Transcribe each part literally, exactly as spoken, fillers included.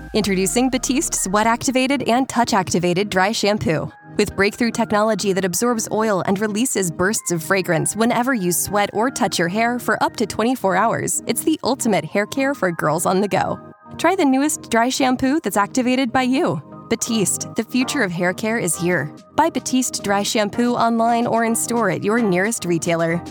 Introducing Batiste sweat-activated and touch-activated dry shampoo. With breakthrough technology that absorbs oil and releases bursts of fragrance whenever you sweat or touch your hair for up to twenty-four hours, it's the ultimate hair care for girls on the go. Try the newest dry shampoo that's activated by you. Batiste, the future of hair care is here. Buy Batiste dry shampoo online or in store at your nearest retailer.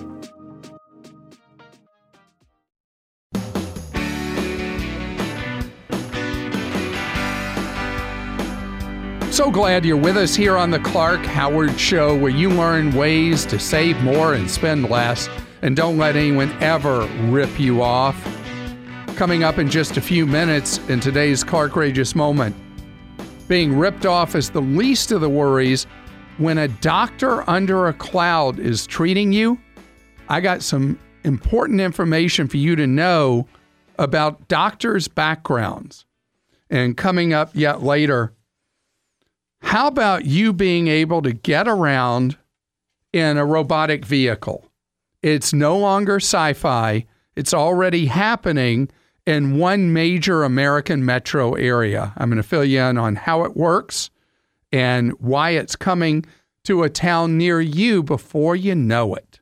So glad you're with us here on the Clark Howard Show, where you learn ways to save more and spend less, and don't let anyone ever rip you off. Coming up in just a few minutes in today's Clarkrageous Moment, being ripped off is the least of the worries when a doctor under a cloud is treating you. I got some important information for you to know about doctors' backgrounds. And coming up yet later, how about you being able to get around in a robotic vehicle? It's no longer sci-fi. It's already happening in one major American metro area. I'm going to fill you in on how it works and why it's coming to a town near you before you know it.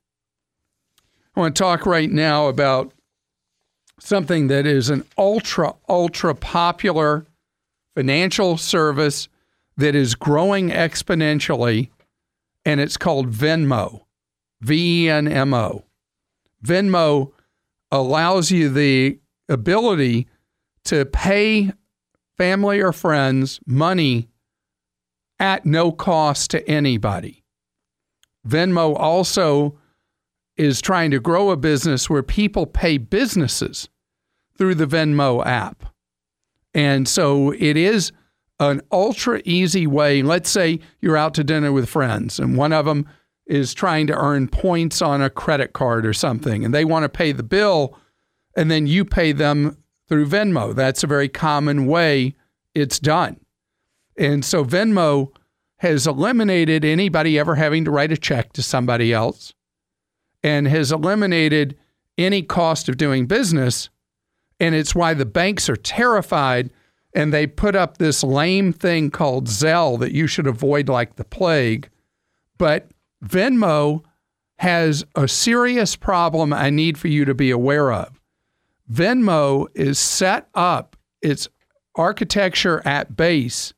I want to talk right now about something that is an ultra, ultra popular financial service that is growing exponentially, and it's called Venmo, V E N M O. Venmo allows you the ability to pay family or friends money at no cost to anybody. Venmo also is trying to grow a business where people pay businesses through the Venmo app. And so it is an ultra easy way. Let's say you're out to dinner with friends and one of them is trying to earn points on a credit card or something, and they want to pay the bill, and then you pay them through Venmo. That's a very common way it's done. And so Venmo has eliminated anybody ever having to write a check to somebody else and has eliminated any cost of doing business. And it's why the banks are terrified, and they put up this lame thing called Zelle that you should avoid like the plague. But Venmo has a serious problem I need for you to be aware of. Venmo is set up, its architecture at base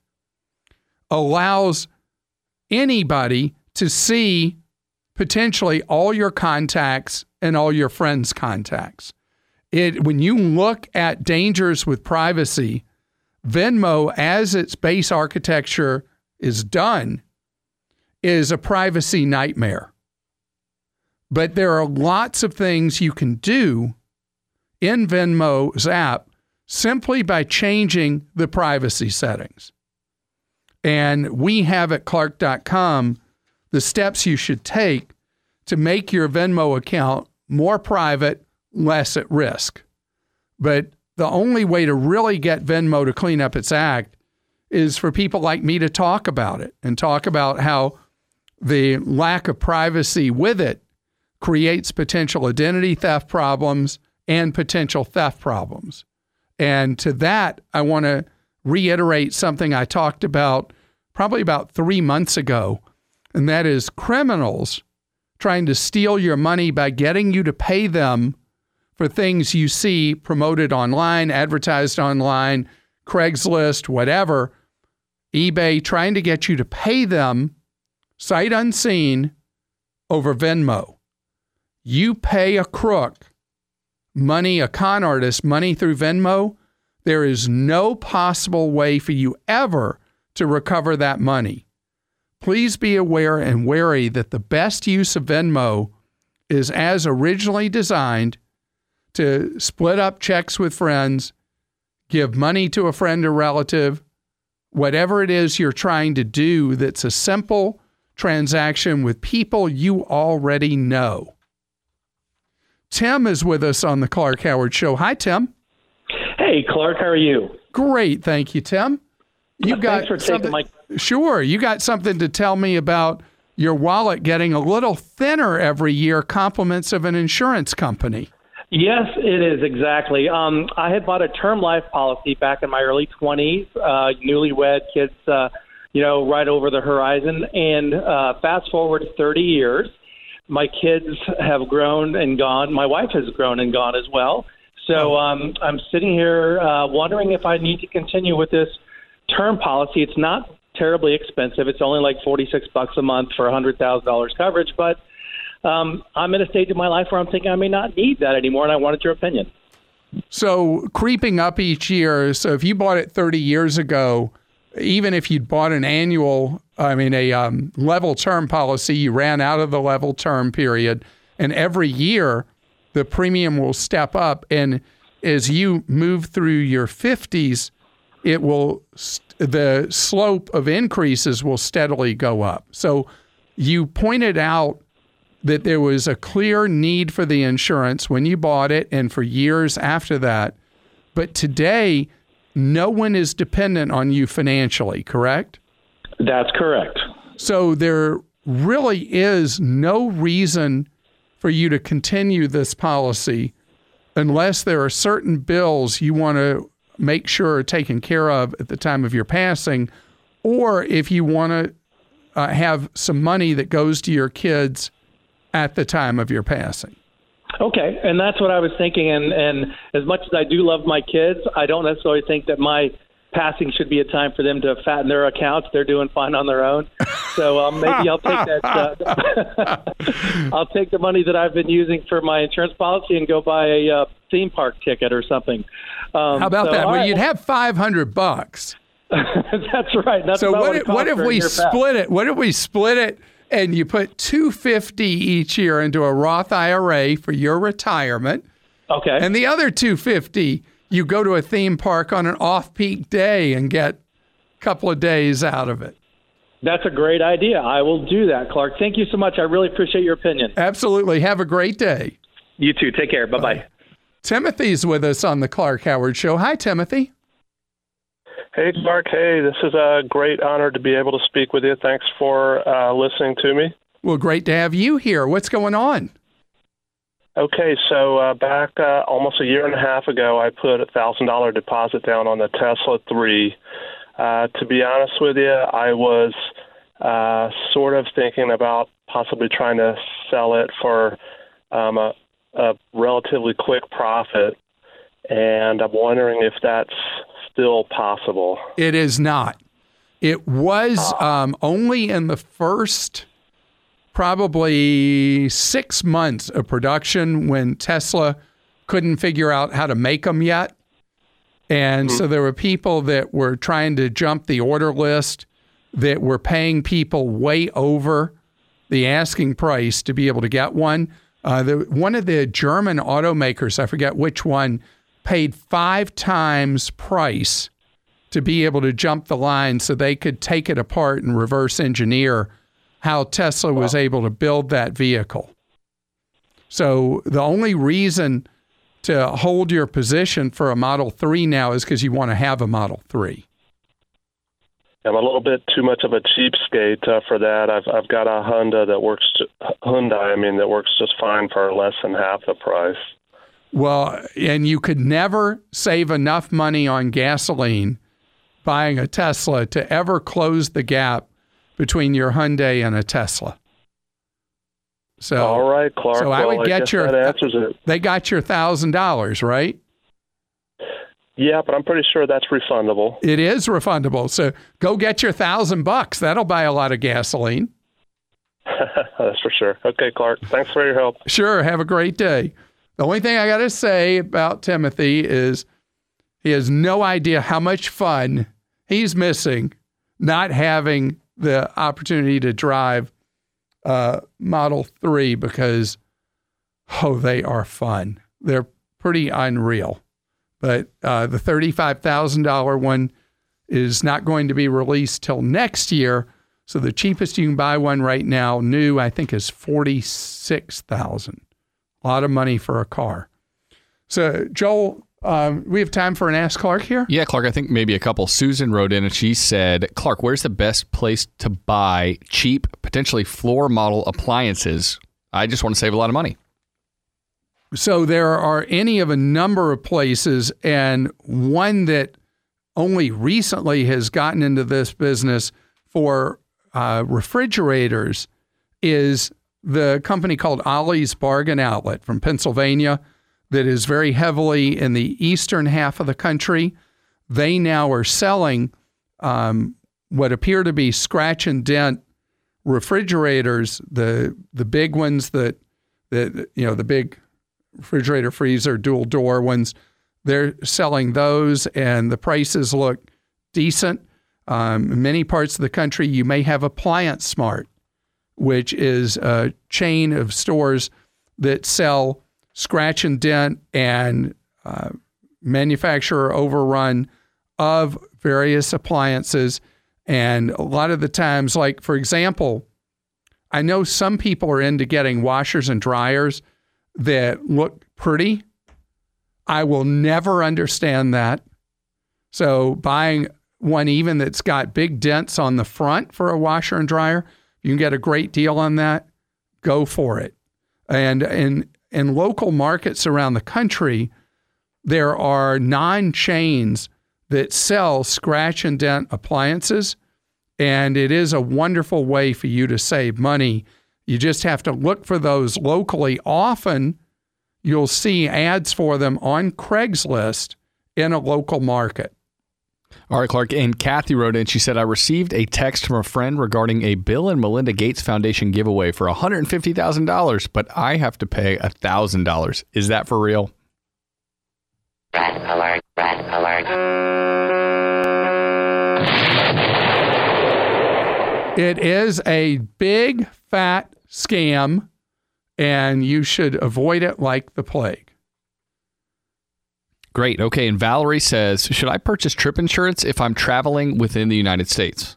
allows anybody to see potentially all your contacts and all your friends' contacts. It, when you look at dangers with privacy, Venmo, as its base architecture is done, is a privacy nightmare. But there are lots of things you can do in Venmo's app simply by changing the privacy settings. And we have at Clark dot com the steps you should take to make your Venmo account more private, less at risk. But the only way to really get Venmo to clean up its act is for people like me to talk about it and talk about how the lack of privacy with it creates potential identity theft problems and potential theft problems. And to that, I want to reiterate something I talked about probably about three months ago, and that is criminals trying to steal your money by getting you to pay them for things you see promoted online, advertised online, Craigslist, whatever, eBay, trying to get you to pay them sight unseen over Venmo. You pay a crook money, a con artist, money through Venmo, there is no possible way for you ever to recover that money. Please be aware and wary that the best use of Venmo is as originally designed to split up checks with friends, give money to a friend or relative, whatever it is you're trying to do that's a simple transaction with people you already know. Tim is with us on the Clark Howard Show. Hi, Tim. Hey, Clark. How are you? Great. Thank you, Tim. You well, got thanks for taking my... Sure. You got something to tell me about your wallet getting a little thinner every year, compliments of an insurance company. Yes, it is, exactly. Um, I had bought a term life policy back in my early twenties, uh, newlywed, kids, uh, you know, right over the horizon. And uh, fast forward thirty years, my kids have grown and gone. My wife has grown and gone as well. So um, I'm sitting here uh, wondering if I need to continue with this term policy. It's not terribly expensive. It's only like forty-six bucks a month for one hundred thousand dollars coverage, but Um, I'm in a stage of my life where I'm thinking I may not need that anymore, and I wanted your opinion. So creeping up each year, so if you bought it thirty years ago, even if you'd bought an annual, I mean, a um, level term policy, you ran out of the level term period, and every year the premium will step up. And as you move through your fifties, it will, the slope of increases will steadily go up. So you pointed out that there was a clear need for the insurance when you bought it and for years after that. But today, no one is dependent on you financially, correct? That's correct. So there really is no reason for you to continue this policy unless there are certain bills you want to make sure are taken care of at the time of your passing, or if you want to uh, have some money that goes to your kids at the time of your passing. Okay, and that's what I was thinking. And, and as much as I do love my kids, I don't necessarily think that my passing should be a time for them to fatten their accounts. They're doing fine on their own. So um, maybe I'll take that. Uh, I'll take the money that I've been using for my insurance policy and go buy a uh, theme park ticket or something. Um, How about so, that? Well, right. you'd have five hundred bucks. That's right. That's so about what, what, if, what if we split it? What if we split it and you put two hundred fifty dollars each year into a Roth I R A for your retirement? Okay. And the other two hundred fifty dollars, you go to a theme park on an off-peak day and get a couple of days out of it. That's a great idea. I will do that, Clark. Thank you so much. I really appreciate your opinion. Absolutely. Have a great day. You too. Take care. Bye-bye. Bye. Timothy's with us on the Clark Howard Show. Hi, Timothy. Hey, Clark. Hey, this is a great honor to be able to speak with you. Thanks for uh, listening to me. Well, great to have you here. What's going on? Okay, so uh, back uh, almost a year and a half ago, I put a one thousand dollars deposit down on the Tesla three. Uh, to be honest with you, I was uh, sort of thinking about possibly trying to sell it for um, a, a relatively quick profit, and I'm wondering if that's still possible. It is not. It was um, only in the first probably six months of production when Tesla couldn't figure out how to make them yet. And mm-hmm. so there were people that were trying to jump the order list that were paying people way over the asking price to be able to get one. Uh, the, one of the German automakers, I forget which one, paid five times price to be able to jump the line so they could take it apart and reverse engineer how Tesla was wow. able to build that vehicle. So the only reason to hold your position for a Model three now is because you want to have a Model three. I'm a little bit too much of a cheapskate uh, for that. I've I've got a Honda that works Hyundai. I mean that works just fine for less than half the price. Well, and you could never save enough money on gasoline buying a Tesla to ever close the gap between your Hyundai and a Tesla. So, all right, Clark. So well, I would I get guess your. That answers it. They got your thousand dollars, right? Yeah, but I'm pretty sure that's refundable. It is refundable. So go get your thousand bucks. That'll buy a lot of gasoline. That's for sure. Okay, Clark. Thanks for your help. Sure. Have a great day. The only thing I got to say about Timothy is he has no idea how much fun he's missing not having the opportunity to drive uh, Model three because, oh, they are fun. They're pretty unreal. But uh, the thirty-five thousand dollars one is not going to be released till next year. So the cheapest you can buy one right now, new, I think, is forty-six thousand dollars. A lot of money for a car. So, Joel, um, we have time for an Ask Clark here? Yeah, Clark, I think maybe a couple. Susan wrote in and she said, Clark, where's the best place to buy cheap, potentially floor model appliances? I just want to save a lot of money. So there are any of a number of places, and one that only recently has gotten into this business for uh, refrigerators is the company called Ollie's Bargain Outlet from Pennsylvania that is very heavily in the eastern half of the country. They now are selling um, what appear to be scratch and dent refrigerators, the the big ones that, that you know, the big refrigerator, freezer, dual door ones. They're selling those, and the prices look decent. Um, in many parts of the country, you may have Appliance Smart, which is a chain of stores that sell scratch and dent and uh, manufacturer overrun of various appliances. And a lot of the times, like, for example, I know some people are into getting washers and dryers that look pretty. I will never understand that. So buying one even that's got big dents on the front for a washer and dryer, you can get a great deal on that, go for it. And in, in local markets around the country, there are non-chains that sell scratch and dent appliances, and it is a wonderful way for you to save money. You just have to look for those locally. Often, you'll see ads for them on Craigslist in a local market. All right, Clark. And Kathy wrote in. She said, I received a text from a friend regarding a Bill and Melinda Gates Foundation giveaway for one hundred fifty thousand dollars, but I have to pay one thousand dollars. Is that for real? Red alert, red alert. It is a big, fat scam, and you should avoid it like the plague. Great. Okay. And Valerie says, should I purchase trip insurance if I'm traveling within the United States?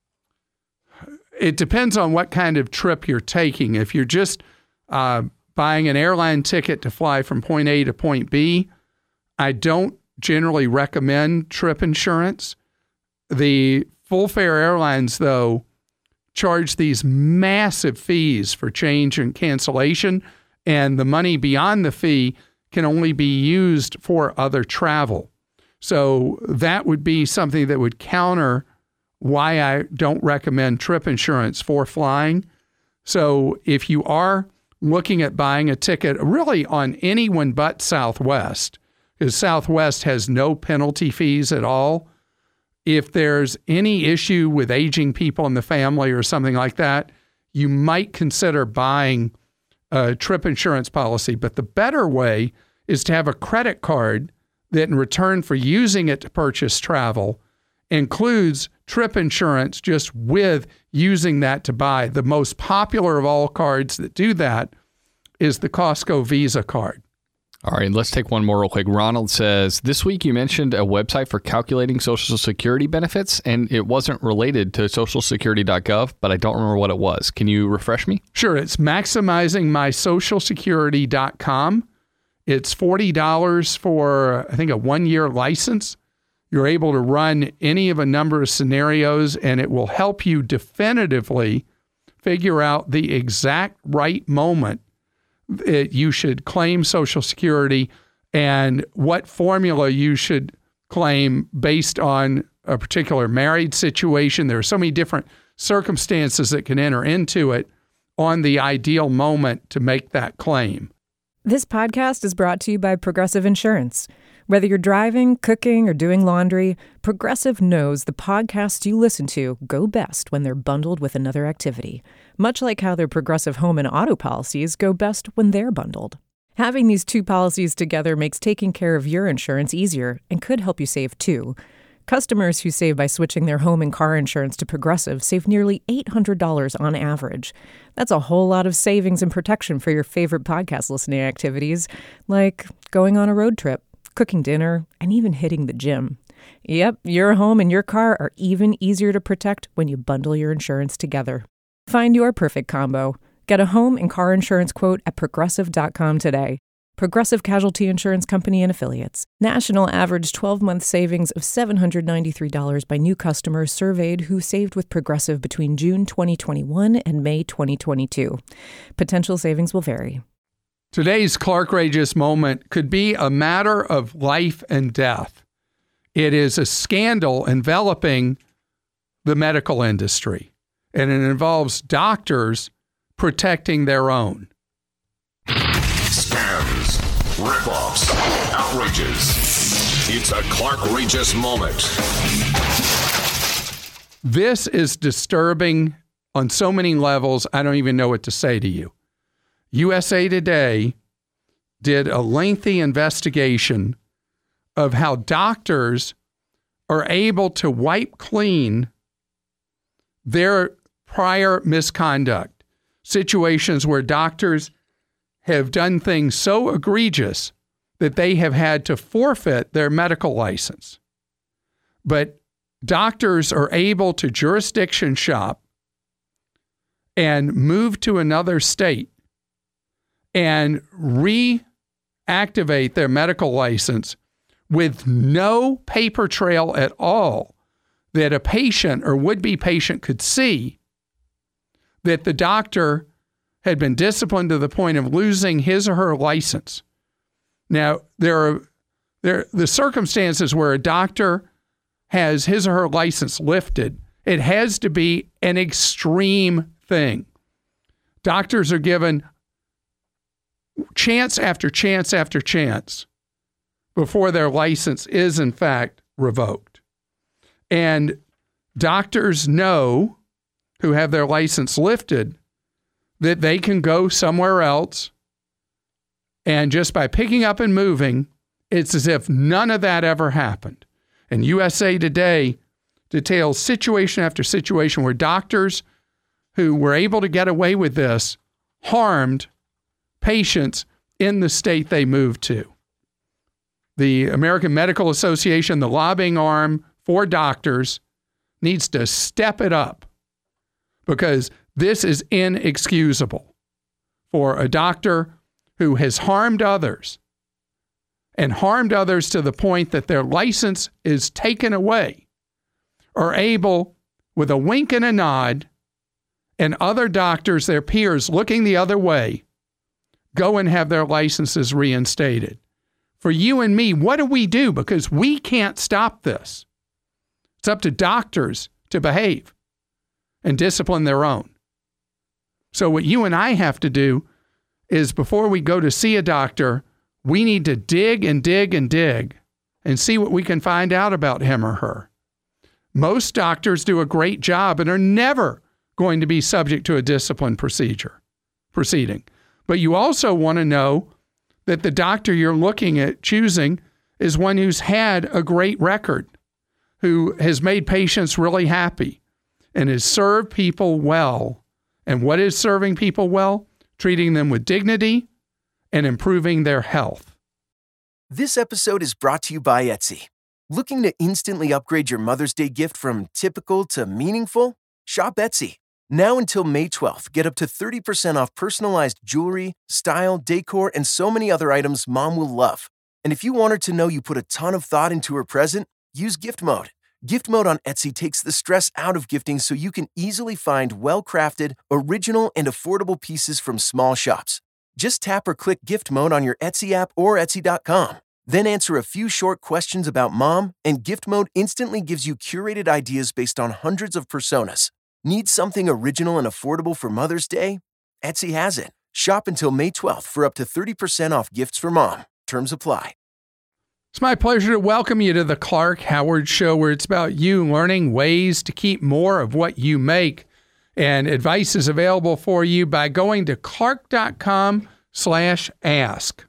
It depends on what kind of trip you're taking. If you're just uh, buying an airline ticket to fly from point A to point B, I don't generally recommend trip insurance. The full fare airlines, though, charge these massive fees for change and cancellation, and the money beyond the fee can only be used for other travel. So that would be something that would counter why I don't recommend trip insurance for flying. So if you are looking at buying a ticket really on anyone but Southwest, because Southwest has no penalty fees at all, if there's any issue with aging people in the family or something like that, you might consider buying a trip insurance policy. But the better way is to have a credit card that, in return for using it to purchase travel, includes trip insurance just with using that to buy. The most popular of all cards that do that is the Costco Visa card. All right, let's take one more real quick. Ronald says, this week you mentioned a website for calculating Social Security benefits, and it wasn't related to social security dot gov, but I don't remember what it was. Can you refresh me? Sure. It's maximizing my social security dot com. It's forty dollars for, I think, a one-year license. You're able to run any of a number of scenarios, and it will help you definitively figure out the exact right moment that you should claim Social Security and what formula you should claim based on a particular married situation. There are so many different circumstances that can enter into it on the ideal moment to make that claim. This podcast is brought to you by Progressive Insurance. Whether you're driving, cooking, or doing laundry, Progressive knows the podcasts you listen to go best when they're bundled with another activity, much like how their Progressive home and auto policies go best when they're bundled. Having these two policies together makes taking care of your insurance easier and could help you save too. Customers who save by switching their home and car insurance to Progressive save nearly eight hundred dollars on average. That's a whole lot of savings and protection for your favorite podcast listening activities, like going on a road trip, cooking dinner, and even hitting the gym. Yep, your home and your car are even easier to protect when you bundle your insurance together. Find your perfect combo. Get a home and car insurance quote at progressive dot com today. Progressive Casualty Insurance Company and Affiliates. National average twelve-month savings of seven hundred ninety-three dollars by new customers surveyed who saved with Progressive between June twenty twenty-one and May twenty twenty-two. Potential savings will vary. Today's Clarkrageous moment could be a matter of life and death. It is a scandal enveloping the medical industry, and it involves doctors protecting their own. Scams, rip-offs, outrages. It's a Clarkrageous moment. This is disturbing on so many levels, I don't even know what to say to you. U S A Today did a lengthy investigation of how doctors are able to wipe clean their prior misconduct, situations where doctors have done things so egregious that they have had to forfeit their medical license. But doctors are able to jurisdiction shop and move to another state and reactivate their medical license with no paper trail at all that a patient or would-be patient could see that the doctor had been disciplined to the point of losing his or her license. Now, there are there the circumstances where a doctor has his or her license lifted, it has to be an extreme thing. Doctors are given chance after chance after chance before their license is, in fact, revoked. And doctors know, who have their license lifted, that they can go somewhere else, and just by picking up and moving, it's as if none of that ever happened. And U S A Today details situation after situation where doctors who were able to get away with this harmed patients in the state they moved to. The American Medical Association, the lobbying arm for doctors, needs to step it up because this is inexcusable for a doctor who has harmed others and harmed others to the point that their license is taken away, are able, with a wink and a nod, and other doctors, their peers, looking the other way, go and have their licenses reinstated. For you and me, what do we do? Because we can't stop this. It's up to doctors to behave and discipline their own. So what you and I have to do is, before we go to see a doctor, we need to dig and dig and dig and see what we can find out about him or her. Most doctors do a great job and are never going to be subject to a discipline procedure, proceeding. But you also want to know that the doctor you're looking at choosing is one who's had a great record, who has made patients really happy and has served people well. And what is serving people well? Treating them with dignity and improving their health. This episode is brought to you by Etsy. Looking to instantly upgrade your Mother's Day gift from typical to meaningful? Shop Etsy. Now until May twelfth, get up to thirty percent off personalized jewelry, style, decor, and so many other items Mom will love. And if you want her to know you put a ton of thought into her present, use Gift Mode. Gift Mode on Etsy takes the stress out of gifting so you can easily find well-crafted, original, and affordable pieces from small shops. Just tap or click Gift Mode on your Etsy app or Etsy dot com. Then answer a few short questions about Mom, and Gift Mode instantly gives you curated ideas based on hundreds of personas. Need something original and affordable for Mother's Day? Etsy has it. Shop until May twelfth for up to thirty percent off gifts for Mom. Terms apply. It's my pleasure to welcome you to the Clark Howard Show, where it's about you learning ways to keep more of what you make. And advice is available for you by going to clark.com slash ask.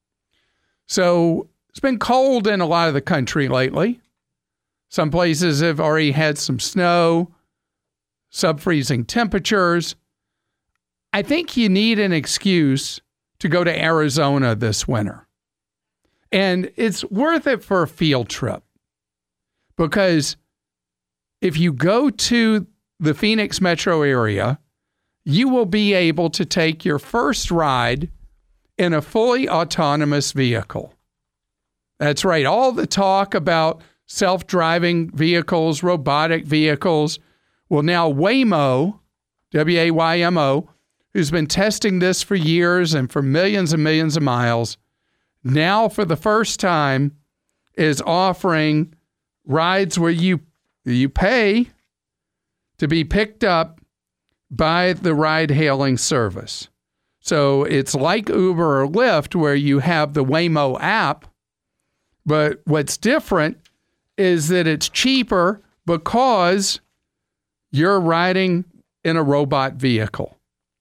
So it's been cold in a lot of the country lately. Some places have already had some snow, sub-freezing temperatures. I think you need an excuse to go to Arizona this winter. And it's worth it for a field trip, because if you go to the Phoenix metro area, you will be able to take your first ride in a fully autonomous vehicle. That's right. All the talk about self-driving vehicles, robotic vehicles, well, now Waymo, W A Y M O, who's been testing this for years and for millions and millions of miles, now for the first time is offering rides where you you pay to be picked up by the ride-hailing service. So it's like Uber or Lyft where you have the Waymo app, but what's different is that it's cheaper because you're riding in a robot vehicle.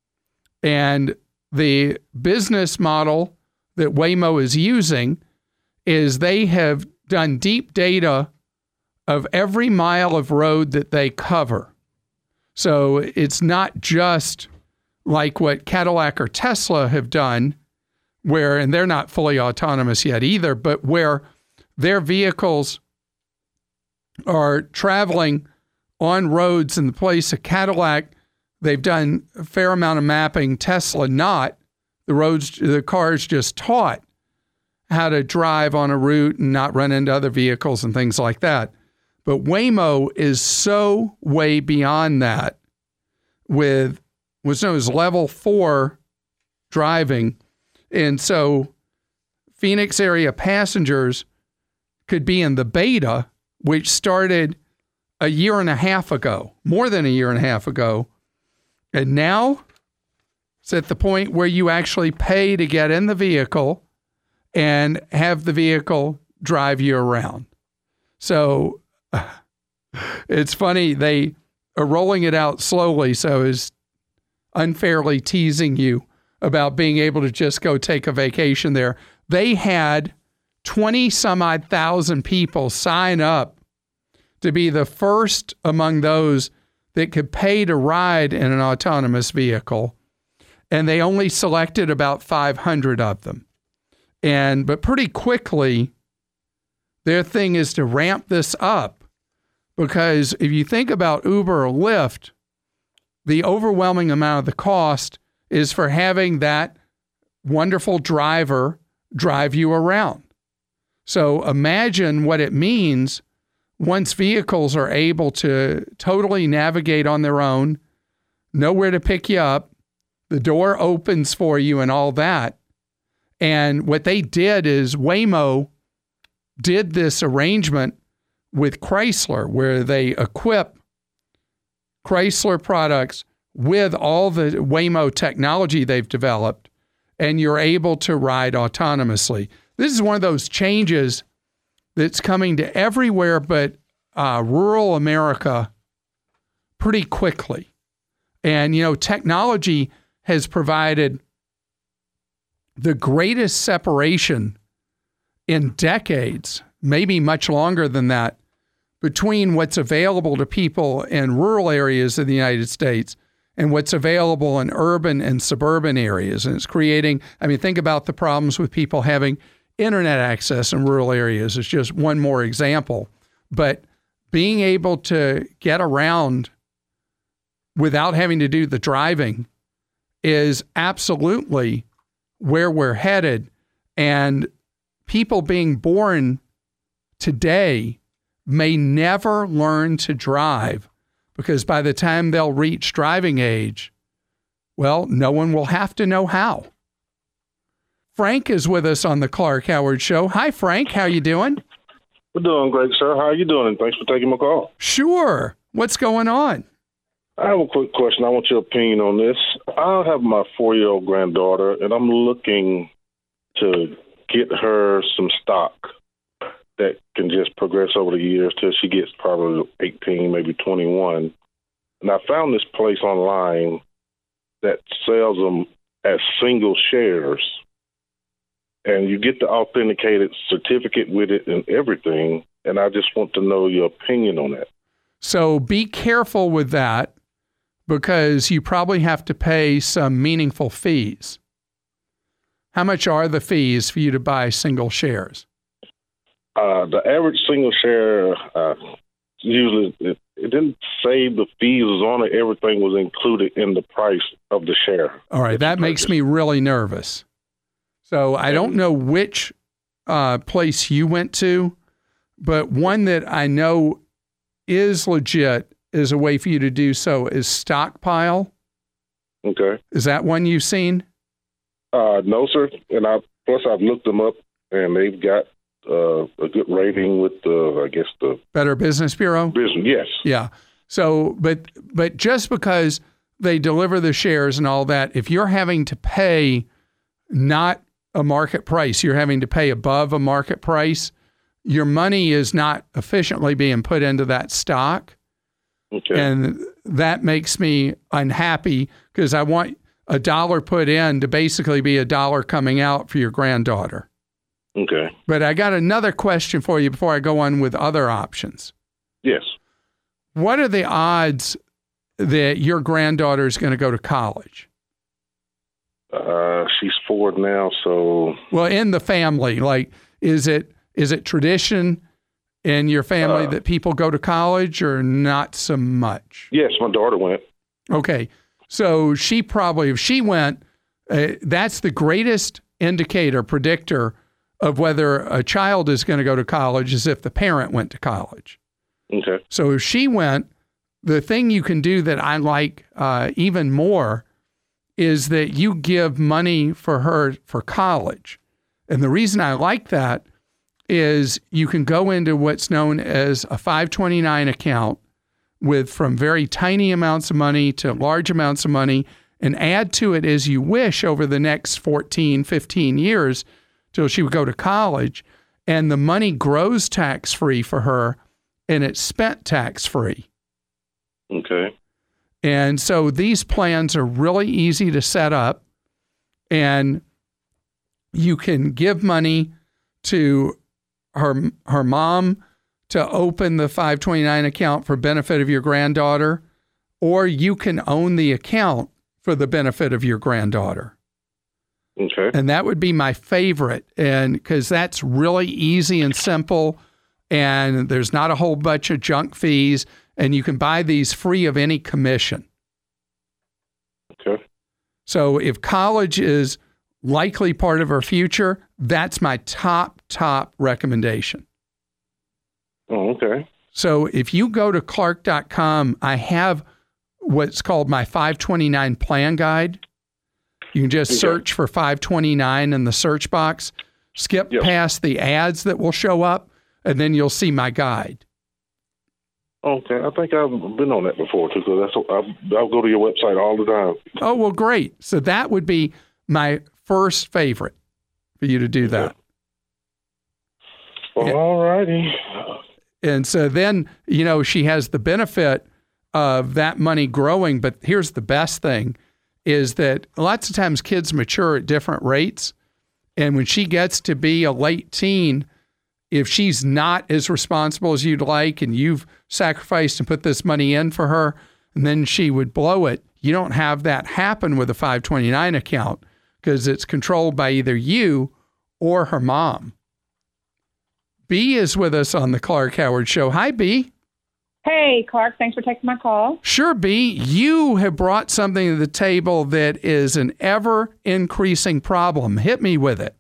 And the business model that Waymo is using is they have done deep data of every mile of road that they cover. So it's not just like what Cadillac or Tesla have done, where, and they're not fully autonomous yet either, but where their vehicles are traveling on roads in the place of Cadillac. They've done a fair amount of mapping. Tesla not. The roads, the cars just taught how to drive on a route and not run into other vehicles and things like that. But Waymo is so way beyond that with what's known as level four driving. And so Phoenix area passengers could be in the beta, which started a year and a half ago, more than a year and a half ago. And now it's at the point where you actually pay to get in the vehicle and have the vehicle drive you around. So it's funny, they are rolling it out slowly, so it's unfairly teasing you about being able to just go take a vacation there. They had twenty some odd thousand people sign up to be the first among those that could pay to ride in an autonomous vehicle. And they only selected about five hundred of them. And, but pretty quickly, their thing is to ramp this up, because if you think about Uber or Lyft, the overwhelming amount of the cost is for having that wonderful driver drive you around. So imagine what it means once vehicles are able to totally navigate on their own, know where to pick you up, the door opens for you and all that. And what they did is Waymo did this arrangement with Chrysler where they equip Chrysler products with all the Waymo technology they've developed, and you're able to ride autonomously. This is one of those changes that's coming to everywhere but uh, rural America pretty quickly. And, you know, technology has provided the greatest separation in decades, maybe much longer than that, between what's available to people in rural areas of the United States and what's available in urban and suburban areas. And it's creating, I mean, think about the problems with people having internet access in rural areas. It's just one more example. But being able to get around without having to do the driving is absolutely where we're headed. And people being born today may never learn to drive, because by the time they'll reach driving age, well, no one will have to know how. Frank is with us on the Clark Howard Show. Hi, Frank. How you doing? We're doing great, sir. How are you doing? Thanks for taking my call. Sure. What's going on? I have a quick question. I want your opinion on this. I have my four-year-old granddaughter, and I'm looking to get her some stock that can just progress over the years till she gets probably eighteen, maybe twenty-one. And I found this place online that sells them as single shares. And you get the authenticated certificate with it and everything. And I just want to know your opinion on that. So be careful with that, because you probably have to pay some meaningful fees. How much are the fees for you to buy single shares? Uh, the average single share, uh, usually it, it didn't say the fees was on it. Everything was included in the price of the share. All right, that makes me really nervous. So I don't know which uh, place you went to, but one that I know is legit is a way for you to do so is Stockpile. Okay. Is that one you've seen? Uh, no, sir. And I plus I've looked them up, and they've got uh, a good rating with the, I guess the Better Business Bureau. Business, yes. Yeah. So, but but just because they deliver the shares and all that, if you're having to pay not a market price, you're having to pay above a market price, your money is not efficiently being put into that stock. Okay. And that makes me unhappy because I want a dollar put in to basically be a dollar coming out for your granddaughter. Okay. But I got another question for you before I go on with other options. Yes. What are the odds that your granddaughter is going to go to college? Uh, she's four now, so. Well, in the family, like, is it is it tradition in your family uh, that people go to college or not so much? Yes, my daughter went. Okay. So she probably, if she went, uh, that's the greatest indicator, predictor of whether a child is going to go to college is if the parent went to college. Okay. So if she went, the thing you can do that I like uh, even more is that you give money for her for college. And the reason I like that is you can go into what's known as a five twenty-nine account with from very tiny amounts of money to large amounts of money and add to it as you wish over the next fourteen, fifteen years till she would go to college. And the money grows tax-free for her and it's spent tax-free. Okay. And so these plans are really easy to set up, and you can give money to her her mom to open the five twenty-nine account for benefit of your granddaughter, or you can own the account for the benefit of your granddaughter. Okay. And that would be my favorite, and because that's really easy and simple, and there's not a whole bunch of junk fees, and you can buy these free of any commission. Okay. So if college is likely part of her future, that's my top, top recommendation. Oh, okay. So if you go to Clark dot com, I have what's called my five twenty-nine plan guide. You can just okay. search for five twenty-nine in the search box, skip yep. past the ads that will show up, and then you'll see my guide. Okay, I think I've been on that before too. Because that's I'll, I'll go to your website all the time. Oh well, great. So that would be my first favorite for you to do that. Well, all righty. And so then you know she has the benefit of that money growing. But here's the best thing: is that lots of times kids mature at different rates, and when she gets to be a late teen, if she's not as responsible as you'd like and you've sacrificed and put this money in for her, and then she would blow it, you don't have that happen with a five twenty-nine account because it's controlled by either you or her mom. B is with us on the Clark Howard Show. Hi, B. Hey, Clark. Thanks for taking my call. Sure, B. You have brought something to the table that is an ever-increasing problem. Hit me with it.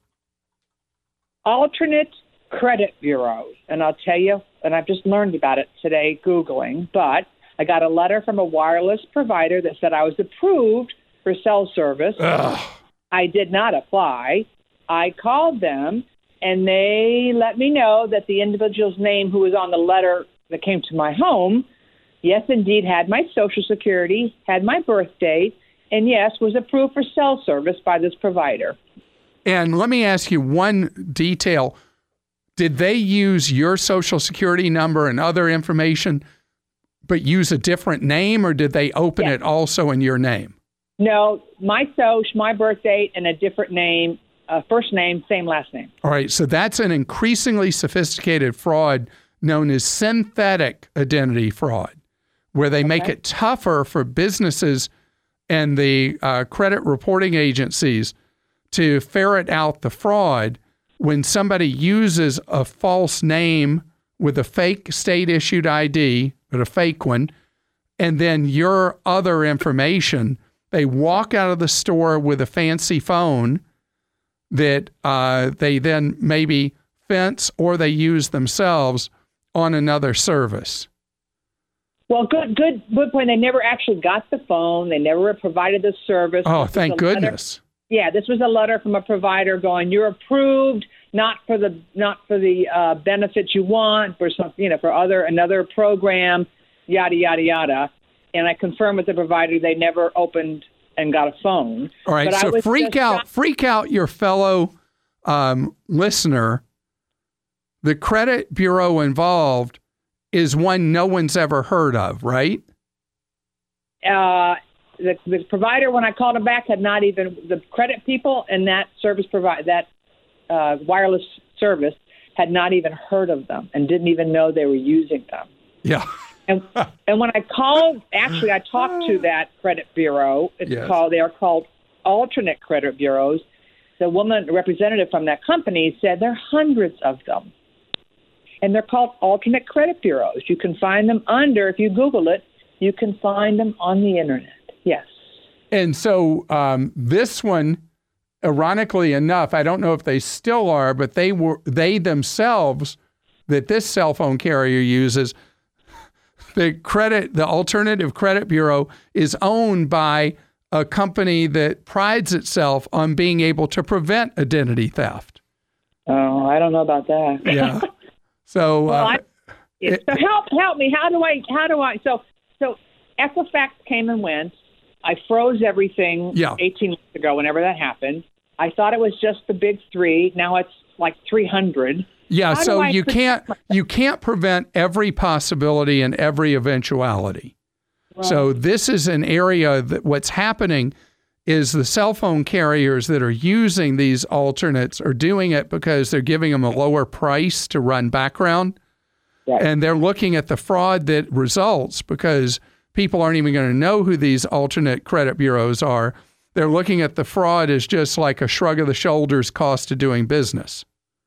Alternate credit bureaus. And I'll tell you, and I've just learned about it today Googling, but I got a letter from a wireless provider that said I was approved for cell service. Ugh. I did not apply. I called them, and they let me know that the individual's name who was on the letter that came to my home, yes, indeed, had my Social Security, had my birth date, and yes, was approved for cell service by this provider. And let me ask you one detail. Did they use your Social Security number and other information, but use a different name, or did they open yes. it also in your name? No, my Social, my birth date, and a different name, uh, first name, same last name. All right, so that's an increasingly sophisticated fraud known as synthetic identity fraud, where they okay. make it tougher for businesses and the uh, credit reporting agencies to ferret out the fraud when somebody uses a false name with a fake state-issued I D, but a fake one, and then your other information. They walk out of the store with a fancy phone that uh, they then maybe fence or they use themselves on another service. Well, good, good, good point. They never actually got the phone. They never provided the service. Oh, This was thank a letter- goodness. Yeah, this was a letter from a provider going, "You're approved, not for the not for the uh, benefits you want, for some, you know, for other another program, yada yada yada." And I confirmed with the provider they never opened and got a phone. All right, But I so was freak just out, shocked- freak out your fellow um, listener. The credit bureau involved is one no one's ever heard of, right? Uh, the, the provider, when I called him back, had not even the credit people and that service provide that uh, wireless service had not even heard of them and didn't even know they were using them. Yeah. And and when I called, actually, I talked to that credit bureau. It's Yes. called. They are called alternate credit bureaus. The woman representative from that company said there are hundreds of them, and they're called alternate credit bureaus. You can find them under, if you Google it, you can find them on the internet. Yes. And so um, this one, ironically enough, I don't know if they still are, but they were they themselves that this cell phone carrier uses. The credit, the Alternative Credit Bureau is owned by a company that prides itself on being able to prevent identity theft. Oh, I don't know about that. Yeah. So, well, uh, I, it, so help help me. How do I how do I so so Equifax came and went. I froze everything Yeah. eighteen months ago. Whenever that happened, I thought it was just the big three. Now it's like three hundred. yeah. How do So I you protect can't my- you can't prevent every possibility and every eventuality. So this is an area that what's happening is the cell phone carriers that are using these alternates are doing it because they're giving them a lower price to run background. Right. And they're looking at the fraud that results because people aren't even going to know who these alternate credit bureaus are. They're looking at the fraud as just like a shrug of the shoulders cost of doing business.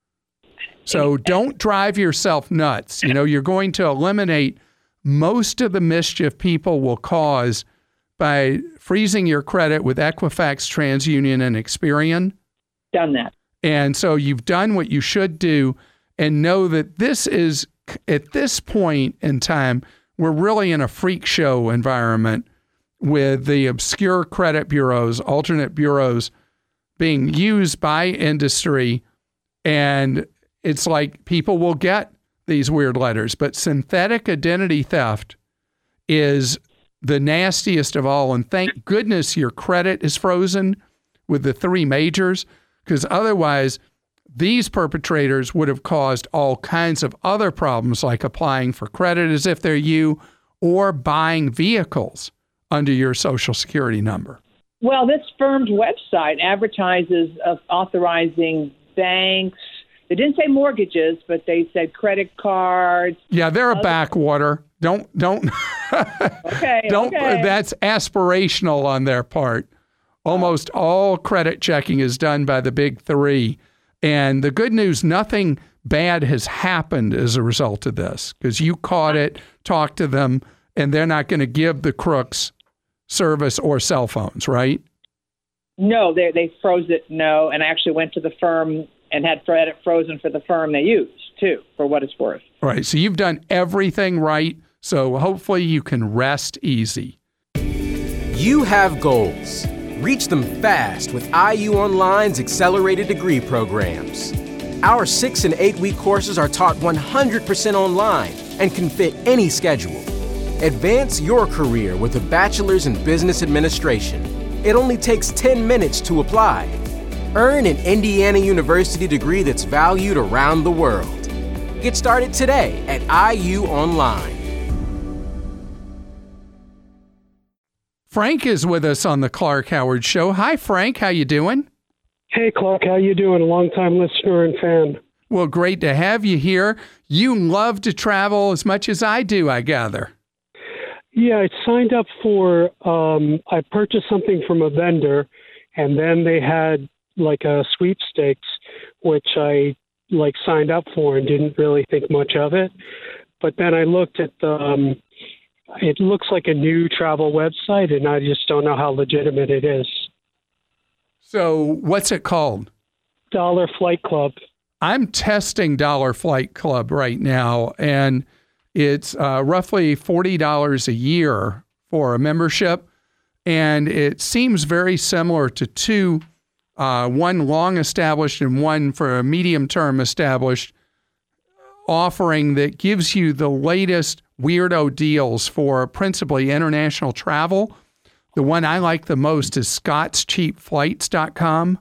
So don't drive yourself nuts. You know, you're going to eliminate most of the mischief people will cause by freezing your credit with Equifax, TransUnion, and Experian. Done that. And so you've done what you should do and know that this is, at this point in time, we're really in a freak show environment with the obscure credit bureaus, alternate bureaus being used by industry. And it's like people will get these weird letters, but synthetic identity theft is the nastiest of all. And thank goodness your credit is frozen with the three majors, because otherwise these perpetrators would have caused all kinds of other problems like applying for credit as if they're you or buying vehicles under your Social Security number. Well, this firm's website advertises of authorizing banks. They didn't say mortgages, but they said credit cards. Yeah, they're a backwater. Don't don't Okay, don't okay. that's aspirational on their part. Almost all credit checking is done by the big three. And the good news, nothing bad has happened as a result of this because you caught it, talked to them, and they're not going to give the crooks service or cell phones, right? No, they they froze it. No, and I actually went to the firm and had credit frozen for the firm they used too, for what it's worth. All right. So you've done everything right. So hopefully you can rest easy. You have goals. Reach them fast with I U Online's accelerated degree programs. Our six and eight week courses are taught one hundred percent online and can fit any schedule. Advance your career with a bachelor's in business administration. It only takes ten minutes to apply. Earn an Indiana University degree that's valued around the world. Get started today at I U Online. Frank is with us on the Clark Howard Show. Hi, Frank. How you doing? Hey, Clark. How you doing? A long-time listener and fan. Well, great to have you here. You love to travel as much as I do, I gather. Yeah, I signed up for, um, I purchased something from a vendor, and then they had like a sweepstakes, which I like signed up for and didn't really think much of it. But then I looked at the, um, it looks like a new travel website, and I just don't know how legitimate it is. So what's it called? Dollar Flight Club. I'm testing Dollar Flight Club right now, and It's uh, roughly forty dollars a year for a membership, and it seems very similar to two, uh, one long established and one for a medium term established offering that gives you the latest weirdo deals for principally international travel. The one I like the most is scots cheap flights dot com.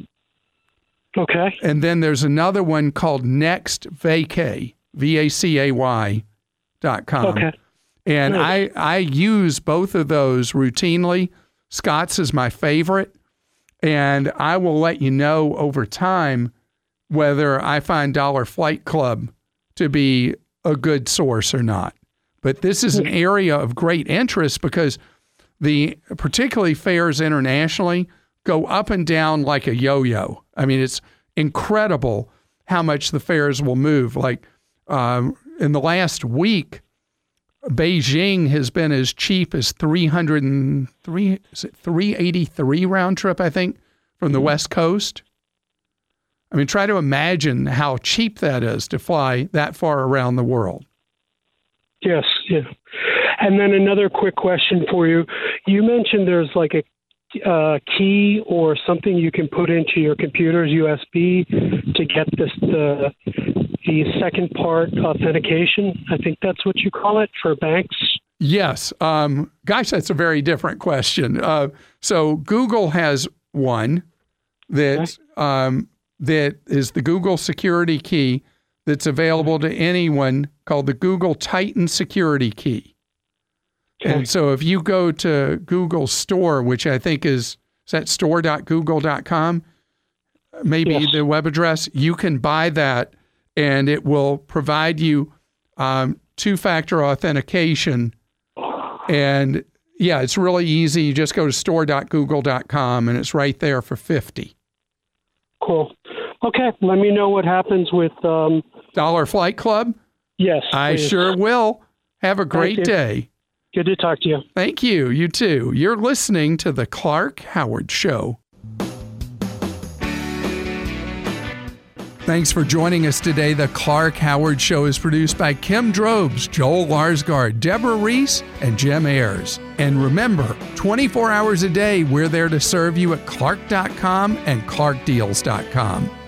Okay. And then there's another one called Next Vacay, V A C A Y dot com. Okay. And Nice. I, I use both of those routinely. Scott's is my favorite. And I will let you know over time whether I find Dollar Flight Club to be a good source or not. But this is an area of great interest because the particularly fares internationally go up and down like a yo-yo. I mean, it's incredible how much the fares will move. Like um, in the last week, Beijing has been as cheap as three hundred three, is it three eighty-three round trip, I think, from the West Coast. I mean, try to imagine how cheap that is to fly that far around the world. Yes, yeah. And then another quick question for you. You mentioned there's like a uh, key or something you can put into your computer's U S B to get this the the second part authentication. I think that's what you call it for banks. Yes. Um, gosh, that's a very different question. Uh, so Google has one that um, that is the Google security key that's available to anyone called the Google Titan Security Key. Okay. And so if you go to Google Store, which I think is, is that store dot google dot com, maybe yes. the web address, you can buy that and it will provide you um, two-factor authentication. And yeah, it's really easy. You just go to store dot google dot com and it's right there for fifty dollars. Cool. Okay. Let me know what happens with um... Dollar Flight Club. Yes. I please. sure will. Have a great day. Good to talk to you. Thank you. You too. You're listening to The Clark Howard Show. Thanks for joining us today. The Clark Howard Show is produced by Kim Drobes, Joel Larsgaard, Deborah Reese, and Jim Ayers. And remember, twenty-four hours a day, we're there to serve you at clark dot com and clark deals dot com.